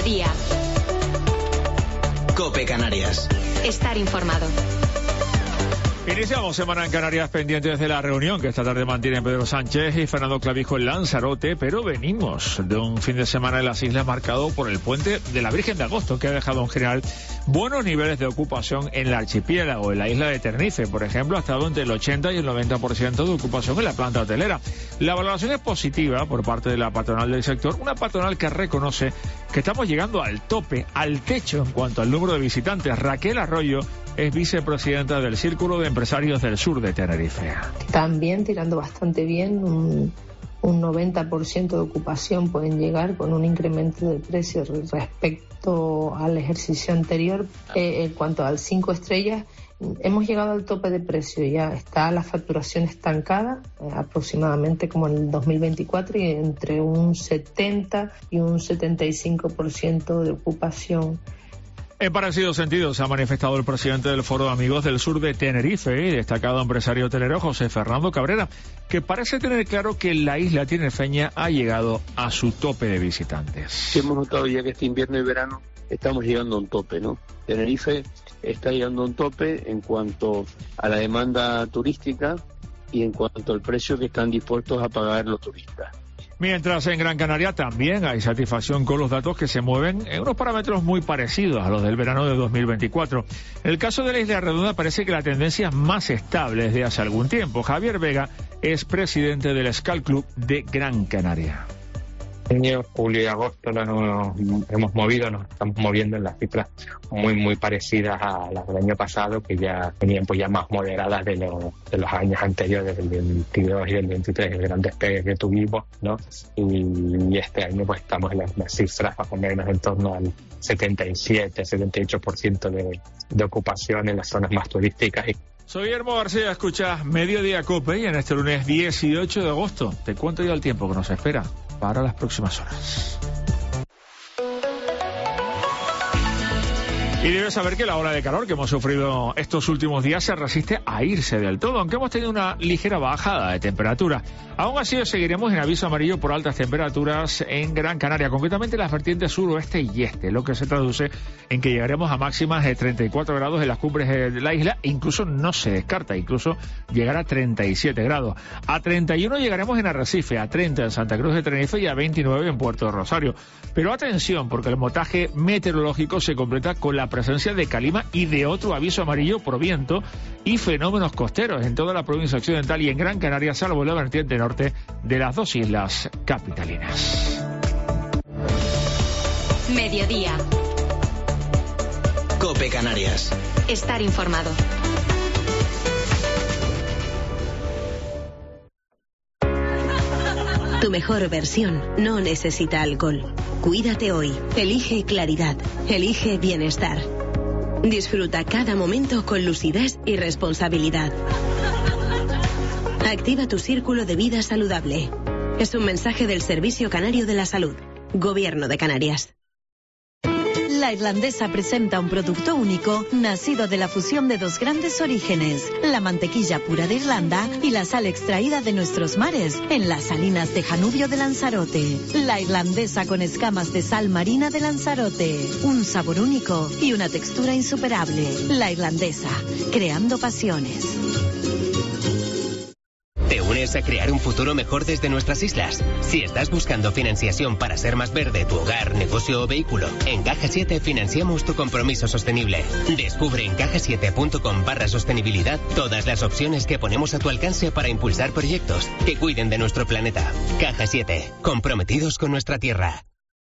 Mediodía. COPE Canarias. Estar informado. Iniciamos semana en Canarias pendientes de la reunión que esta tarde mantienen Pedro Sánchez y Fernando Clavijo en Lanzarote, pero venimos de un fin de semana en las islas marcado por el puente de la Virgen de Agosto, que ha dejado en general buenos niveles de ocupación en el archipiélago. En la isla de Tenerife, por ejemplo, ha estado entre el 80 y el 90% de ocupación en la planta hotelera. La valoración es positiva por parte de la patronal del sector, una patronal que reconoce que estamos llegando al tope, al techo en cuanto al número de visitantes. Raquel Arroyo es vicepresidenta del Círculo de Empresarios del Sur de Tenerife. También tirando bastante bien, un 90% de ocupación pueden llegar con un incremento de precios respecto al ejercicio anterior. En cuanto al 5 estrellas, hemos llegado al tope de precio, ya está la facturación estancada, aproximadamente como en el 2024, y entre un 70 y un 75% de ocupación. En parecido sentido se ha manifestado el presidente del Foro de Amigos del Sur de Tenerife y destacado empresario hotelero José Fernando Cabrera, que parece tener claro que la isla tinerfeña ha llegado a su tope de visitantes. Hemos notado ya que este invierno y verano estamos llegando a un tope, ¿no? Tenerife está llegando a un tope en cuanto a la demanda turística y en cuanto al precio que están dispuestos a pagar los turistas. Mientras en Gran Canaria también hay satisfacción con los datos que se mueven en unos parámetros muy parecidos a los del verano de 2024. En el caso de la Isla Redonda parece que la tendencia es más estable desde hace algún tiempo. Javier Vega es presidente del Skal Club de Gran Canaria. En julio y agosto nos hemos movido, nos estamos moviendo en las cifras muy parecidas a las del año pasado, que ya venían pues ya más moderadas de los años anteriores, del 22 y del 23, el gran despegue que tuvimos, ¿no? Y este año pues estamos en las cifras más o menos en torno al 77-78% de ocupación en las zonas más turísticas. Soy Guillermo García, escuchas Mediodía COPE y en este lunes 18 de agosto te cuento ya el tiempo que nos espera para las próximas horas. Y debes saber que la ola de calor que hemos sufrido estos últimos días se resiste a irse del todo, aunque hemos tenido una ligera bajada de temperatura. Aún así, seguiremos en aviso amarillo por altas temperaturas en Gran Canaria, concretamente en las vertientes suroeste y este, lo que se traduce en que llegaremos a máximas de 34 grados en las cumbres de la isla, e incluso no se descarta, incluso llegar a 37 grados. A 31 llegaremos en Arrecife, a 30 en Santa Cruz de Tenerife y a 29 en Puerto de Rosario. Pero atención, porque el montaje meteorológico se completa con la presencia de calima y de otro aviso amarillo por viento y fenómenos costeros en toda la provincia occidental y en Gran Canaria, salvo la vertiente norte de las dos islas capitalinas. Mediodía. COPE Canarias. Estar informado. Tu mejor versión no necesita alcohol. Cuídate hoy. Elige claridad. Elige bienestar. Disfruta cada momento con lucidez y responsabilidad. Activa tu círculo de vida saludable. Es un mensaje del Servicio Canario de la Salud. Gobierno de Canarias. La Irlandesa presenta un producto único, nacido de la fusión de dos grandes orígenes, la mantequilla pura de Irlanda y la sal extraída de nuestros mares, en las salinas de Janubio de Lanzarote. La Irlandesa con escamas de sal marina de Lanzarote, un sabor único y una textura insuperable. La Irlandesa, creando pasiones. ¿Te unes a crear un futuro mejor desde nuestras islas? Si estás buscando financiación para ser más verde tu hogar, negocio o vehículo, en Caja 7 financiamos tu compromiso sostenible. Descubre en cajasiete.com/sostenibilidad todas las opciones que ponemos a tu alcance para impulsar proyectos que cuiden de nuestro planeta. Caja 7, comprometidos con nuestra tierra.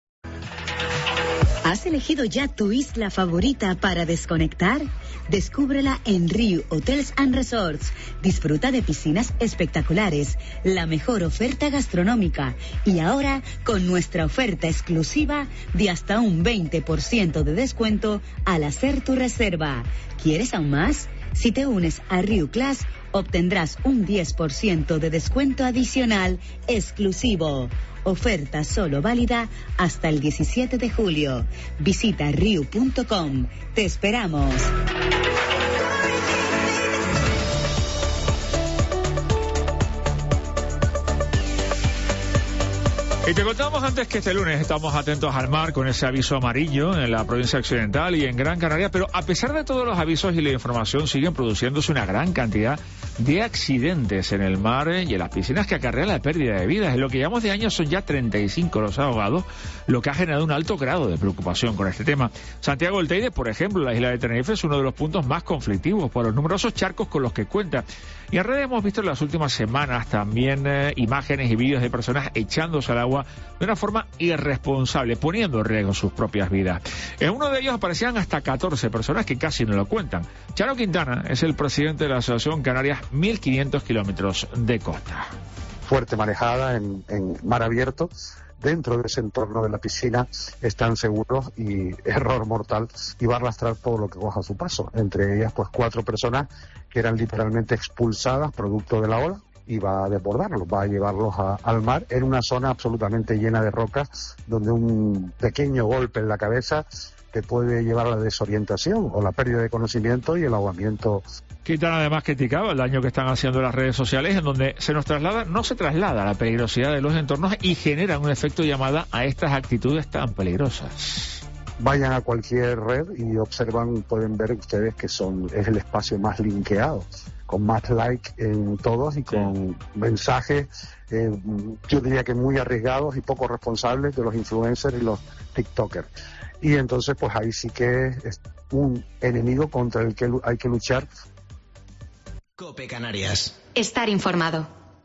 ¿Has elegido ya tu isla favorita para desconectar? Descúbrela en Riu Hotels and Resorts. Disfruta de piscinas espectaculares, la mejor oferta gastronómica y ahora con nuestra oferta exclusiva de hasta un 20% de descuento al hacer tu reserva. ¿Quieres aún más? Si te unes a Riu Class, obtendrás un 10% de descuento adicional exclusivo. Oferta solo válida hasta el 17 de julio. Visita riu.com. Te esperamos. Y te contábamos antes que este lunes estamos atentos al mar con ese aviso amarillo en la provincia occidental y en Gran Canaria, pero a pesar de todos los avisos y la información siguen produciéndose una gran cantidad de accidentes en el mar y en las piscinas que acarrean la pérdida de vidas. En lo que llevamos de años son ya 35 los ahogados, lo que ha generado un alto grado de preocupación con este tema. Santiago del Teide, por ejemplo, la isla de Tenerife es uno de los puntos más conflictivos por los numerosos charcos con los que cuenta. Y en redes hemos visto en las últimas semanas también imágenes y vídeos de personas echándose al agua de una forma irresponsable, poniendo en riesgo sus propias vidas. En uno de ellos aparecían hasta 14 personas que casi no lo cuentan. Charo Quintana es el presidente de la Asociación Canarias 1500 kilómetros de costa. Fuerte marejada en mar abierto. Dentro de ese entorno de la piscina están seguros y error mortal y va a arrastrar todo lo que coja a su paso. Entre ellas, pues 4 personas que eran literalmente expulsadas producto de la ola y va a desbordarlos, va a llevarlos al mar en una zona absolutamente llena de rocas donde un pequeño golpe en la cabeza te puede llevar a la desorientación o la pérdida de conocimiento y el ahogamiento. Quintana además criticaba el daño que están haciendo las redes sociales en donde no se traslada la peligrosidad de los entornos y genera un efecto llamada a estas actitudes tan peligrosas. Vayan a cualquier red y observan, pueden ver ustedes que es el espacio más linkeado, con más like en todos y con mensajes, yo diría que muy arriesgados y poco responsables de los influencers y los tiktokers. Y entonces pues ahí sí que es un enemigo contra el que hay que luchar. COPE Canarias. Estar informado.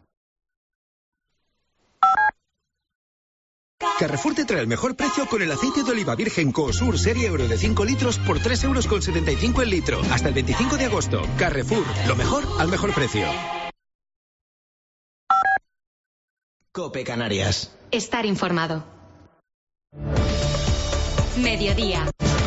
Carrefour te trae el mejor precio con el aceite de oliva virgen Coosur Serie Euro de 5 litros por 3,75 € el litro. Hasta el 25 de agosto. Carrefour, lo mejor al mejor precio. COPE Canarias. Estar informado. Mediodía.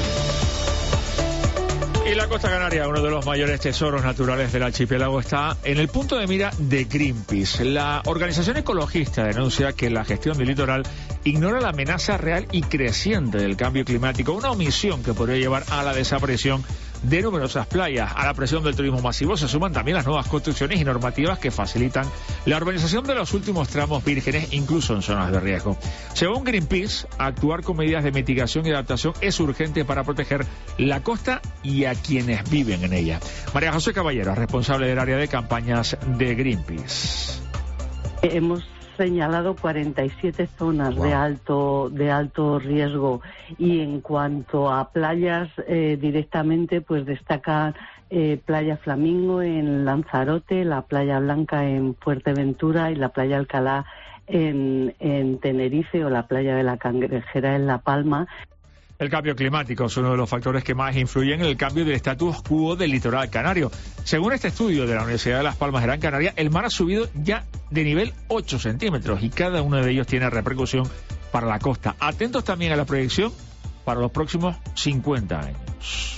Y la costa canaria, uno de los mayores tesoros naturales del archipiélago, está en el punto de mira de Greenpeace. La organización ecologista denuncia que la gestión del litoral ignora la amenaza real y creciente del cambio climático, una omisión que podría llevar a la desaparición de numerosas playas. A la presión del turismo masivo se suman también las nuevas construcciones y normativas que facilitan la urbanización de los últimos tramos vírgenes, incluso en zonas de riesgo. Según Greenpeace, actuar con medidas de mitigación y adaptación es urgente para proteger la costa y a quienes viven en ella. María José Caballero, responsable del área de campañas de Greenpeace. Hemos señalado 47 zonas de alto riesgo, y en cuanto a playas directamente pues destacan Playa Flamingo en Lanzarote, la Playa Blanca en Fuerteventura y la Playa Alcalá en Tenerife, o la Playa de la Cangrejera en La Palma. El cambio climático es uno de los factores que más influyen en el cambio del status quo del litoral canario. Según este estudio de la Universidad de Las Palmas de Gran Canaria, el mar ha subido ya de nivel 8 centímetros y cada uno de ellos tiene repercusión para la costa. Atentos también a la proyección para los próximos 50 años.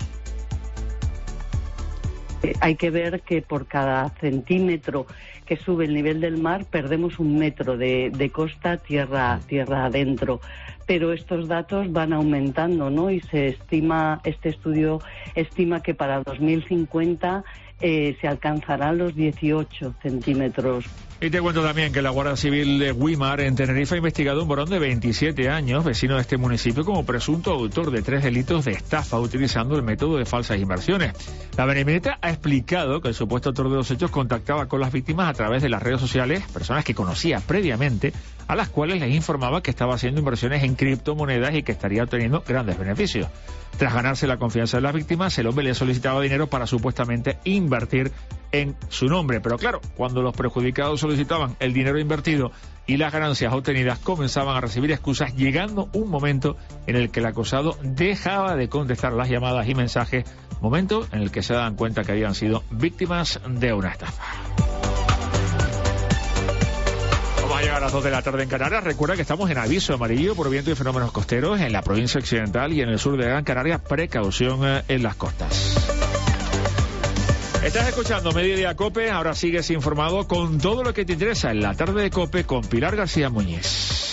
Hay que ver que por cada centímetro que sube el nivel del mar perdemos 1 metro de costa tierra adentro. Pero estos datos van aumentando, ¿no? Y este estudio estima que para 2050 se alcanzarán los 18 centímetros. Y te cuento también que la Guardia Civil de Güímar, en Tenerife, ha investigado a un varón de 27 años, vecino de este municipio, como presunto autor de 3 delitos de estafa utilizando el método de falsas inversiones. La benemérita ha explicado que el supuesto autor de los hechos contactaba con las víctimas a través de las redes sociales, personas que conocía previamente, a las cuales les informaba que estaba haciendo inversiones en criptomonedas y que estaría obteniendo grandes beneficios. Tras ganarse la confianza de las víctimas, el hombre le solicitaba dinero para supuestamente invertir en su nombre. Pero claro, cuando los perjudicados solicitaban el dinero invertido y las ganancias obtenidas, comenzaban a recibir excusas, llegando un momento en el que el acusado dejaba de contestar las llamadas y mensajes, momento en el que se dan cuenta que habían sido víctimas de una estafa. Vamos a llegar a las 2 de la tarde en Canarias. Recuerda que estamos en aviso amarillo por viento y fenómenos costeros en la provincia occidental y en el sur de Gran Canaria. Precaución en las costas. Estás escuchando Mediodía COPE, ahora sigues informado con todo lo que te interesa en la tarde de COPE con Pilar García Muñiz.